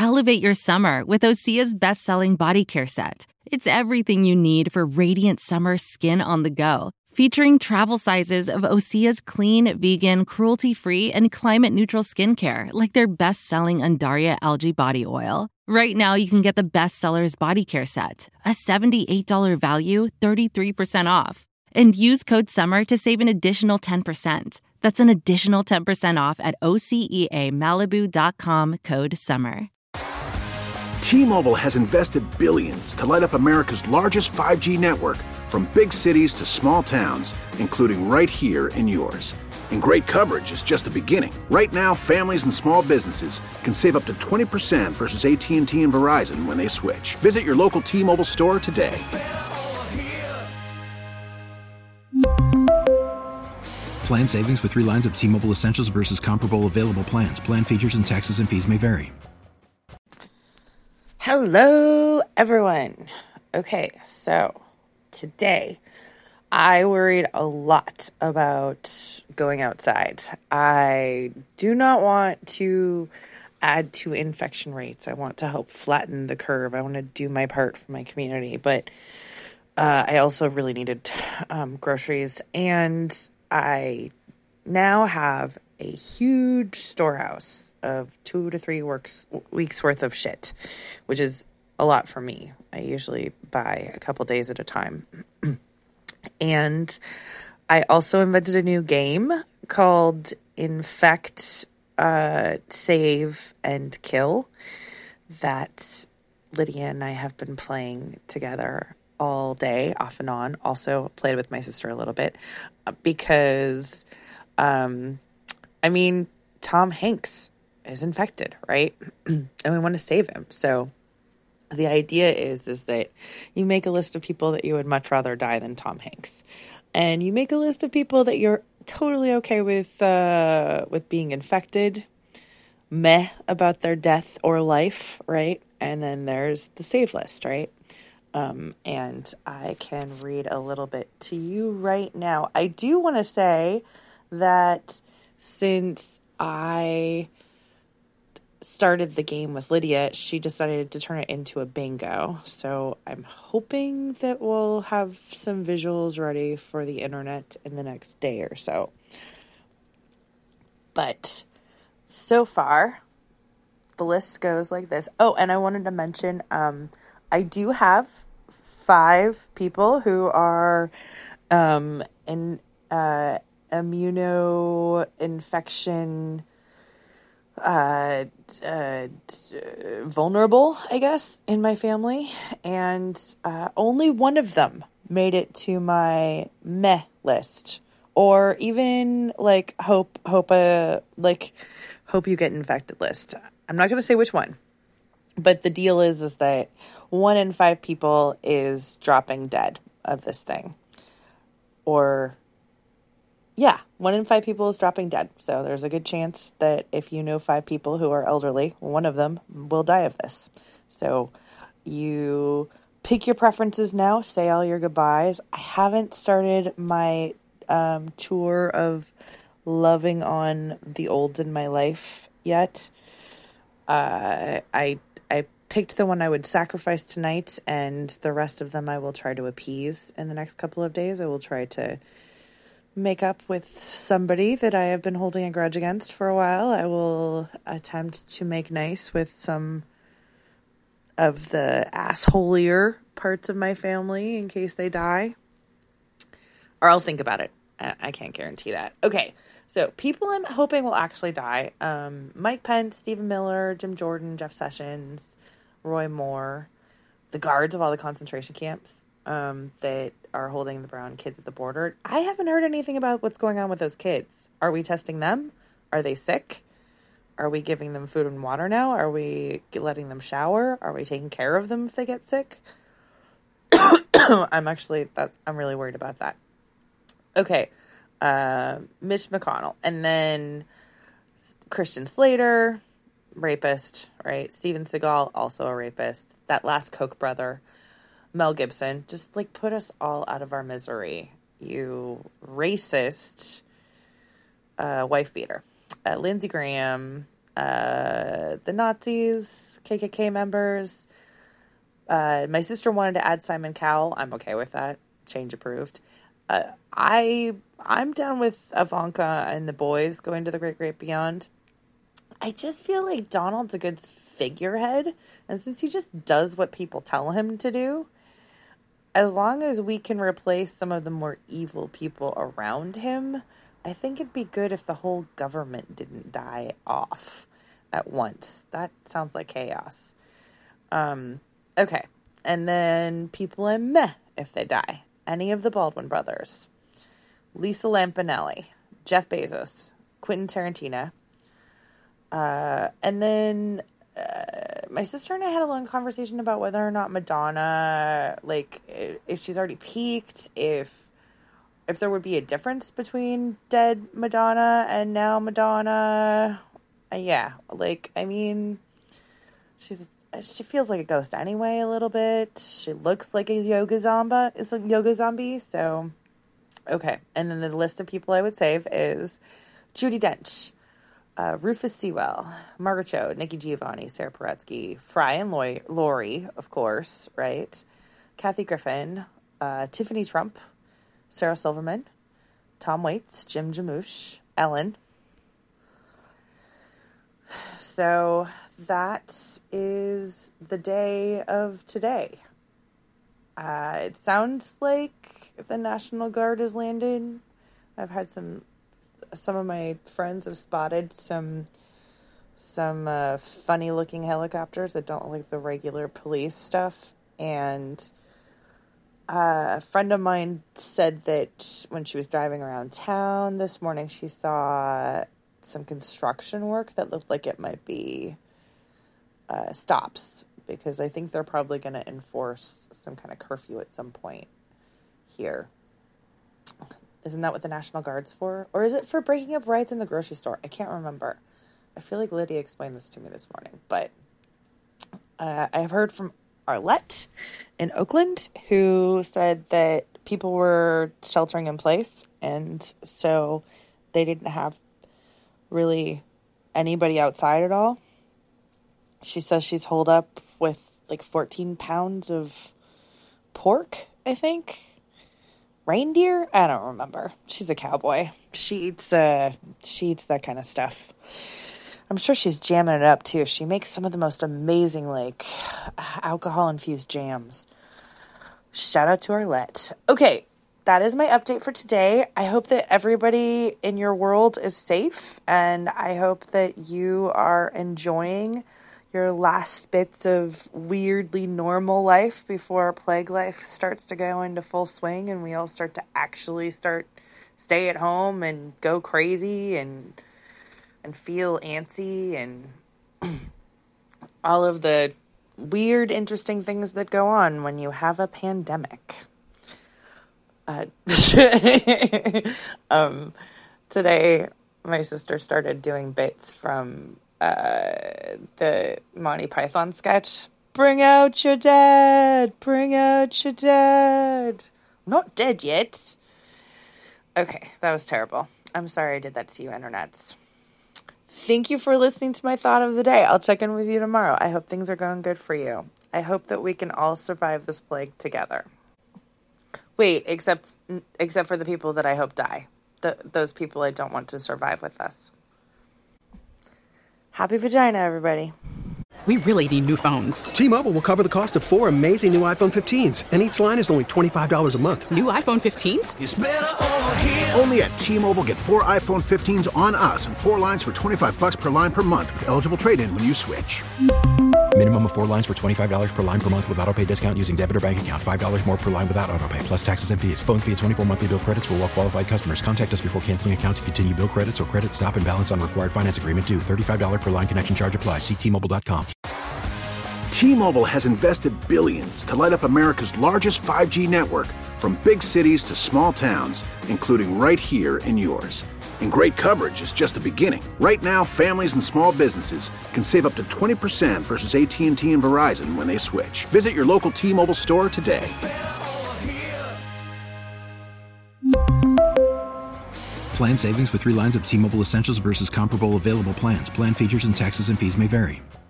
Elevate your summer with Osea's best-selling body care set. It's everything you need for radiant summer skin on the go. Featuring travel sizes of Osea's clean, vegan, cruelty-free, and climate-neutral skincare, like their best-selling Undaria algae body oil. Right now, you can get the bestsellers body care set, a $78 value, 33% off. And use code SUMMER to save an additional 10%. That's an additional 10% off at OseaMalibu.com, code SUMMER. T-Mobile has invested billions to light up America's largest 5G network, from big cities to small towns, including right here in yours. And great coverage is just the beginning. Right now, families and small businesses can save up to 20% versus AT&T and Verizon when they switch. Visit your local T-Mobile store today. Plan savings with 3 lines of T-Mobile Essentials versus comparable available plans. Plan features and taxes and fees may vary. Hello, everyone. Okay, so today I worried a lot about going outside. I do not want to add to infection rates. I want to help flatten the curve. I want to do my part for my community, but I also really needed groceries, and I now have a huge storehouse of 2 to 3 weeks worth of shit, which is a lot for me. I usually buy a couple days at a time. And I also invented a new game called Infect, Save, and Kill that Lydia and I have been playing together all day, off and on. Also played with my sister a little bit because, Tom Hanks is infected, right? And we want to save him. So the idea is that you make a list of people that you would much rather die than Tom Hanks. And you make a list of people that you're totally okay with being infected, meh about their death or life, right? And then there's the save list, right? And I can read a little bit to you right now. I do want to say that since I started the game with Lydia, she decided to turn it into a bingo. So I'm hoping that we'll have some visuals ready for the internet in the next day or so. But so far, the list goes like this. Oh, and I wanted to mention, I do have 5 people who are immunoinfection vulnerable, I guess, in my family, and only one of them made it to my meh list, or even like hope you get infected list. I'm not going to say which one, but the deal is that 1 in 5 people is dropping dead of this thing, or 1 in 5 people is dropping dead. So there's a good chance that if you know 5 people who are elderly, one of them will die of this. So you pick your preferences now, say all your goodbyes. I haven't started my tour of loving on the olds in my life yet. I picked the one I would sacrifice tonight, and the rest of them I will try to appease in the next couple of days. I will try to make up with somebody that I have been holding a grudge against for a while. I will attempt to make nice with some of the assholier parts of my family in case they die. Or I'll think about it. I can't guarantee that. Okay, so people I'm hoping will actually die. Mike Pence, Stephen Miller, Jim Jordan, Jeff Sessions, Roy Moore, the guards of all the concentration camps that are holding the brown kids at the border. I haven't heard anything about what's going on with those kids. Are we testing them? Are they sick? Are we giving them food and water now? Are we letting them shower? Are we taking care of them if they get sick? I'm really worried about that. Okay. Mitch McConnell. And then Christian Slater, rapist, right? Steven Seagal, also a rapist. That last Koch brother, Mel Gibson, just like put us all out of our misery. You racist wife beater. Lindsey Graham, the Nazis, KKK members. My sister wanted to add Simon Cowell. I'm okay with that. Change approved. I'm down with Ivanka and the boys going to the Great Great Beyond. I just feel like Donald's a good figurehead, and since he just does what people tell him to do, as long as we can replace some of the more evil people around him, I think it'd be good if the whole government didn't die off at once. That sounds like chaos. Okay. And then people in meh if they die. Any of the Baldwin brothers. Lisa Lampanelli. Jeff Bezos. Quentin Tarantino. And then my sister and I had a long conversation about whether or not Madonna, like, if she's already peaked, if there would be a difference between dead Madonna and now Madonna. Yeah, like, I mean, she feels like a ghost anyway a little bit. She looks like a yoga zombie, so okay. And then the list of people I would save is Judi Dench, Rufus Sewell, Margaret Cho, Nikki Giovanni, Sarah Paretsky, Fry and Laurie, of course, right? Kathy Griffin, Tiffany Trump, Sarah Silverman, Tom Waits, Jim Jarmusch, Ellen. So that is the day of today. It sounds like the National Guard has landed. I've had some of my friends have spotted some funny looking helicopters that don't look like the regular police stuff. And a friend of mine said that when she was driving around town this morning, she saw some construction work that looked like it might be stops, because I think they're probably going to enforce some kind of curfew at some point here. Isn't that what the National Guard's for? Or is it for breaking up rights in the grocery store? I can't remember. I feel like Lydia explained this to me this morning. But I've heard from Arlette in Oakland, who said that people were sheltering in place, and so they didn't have really anybody outside at all. She says she's holed up with like 14 pounds of pork, I think. Reindeer? I don't remember. She's a cowboy. She eats that kind of stuff. I'm sure she's jamming it up too. She makes some of the most amazing, like, alcohol-infused jams. Shout out to Arlette. Okay, that is my update for today. I hope that everybody in your world is safe, and I hope that you are enjoying your last bits of weirdly normal life before plague life starts to go into full swing and we all start to actually stay at home and go crazy and feel antsy and all of the weird, interesting things that go on when you have a pandemic. Today, my sister started doing bits from the Monty Python sketch. Bring out your dad! Bring out your dad! I'm not dead yet. Okay, that was terrible. I'm sorry I did that to you, internets. Thank you for listening to my thought of the day. I'll check in with you tomorrow. I hope things are going good for you. I hope that we can all survive this plague together. Wait, except for the people that I hope die. Those people I don't want to survive with us. Happy vagina, everybody. We really need new phones. T-Mobile will cover the cost of 4 amazing new iPhone 15s, and each line is only $25 a month. New iPhone 15s? It's better over here. Only at T-Mobile, get 4 iPhone 15s on us and 4 lines for $25 per line per month with eligible trade-in when you switch. Minimum of 4 lines for $25 per line per month with autopay discount using debit or bank account. $5 more per line without autopay, plus taxes and fees. Phone fee at 24 monthly bill credits for well-qualified customers. Contact us before canceling account to continue bill credits or credit stop and balance on required finance agreement due. $35 per line connection charge applies. See T-Mobile.com. T-Mobile has invested billions to light up America's largest 5G network, from big cities to small towns, including right here in yours. And great coverage is just the beginning. Right now, families and small businesses can save up to 20% versus AT&T and Verizon when they switch. Visit your local T-Mobile store Plan savings with 3 lines of T-Mobile Essentials versus comparable available plans. Plan features and taxes and fees may vary.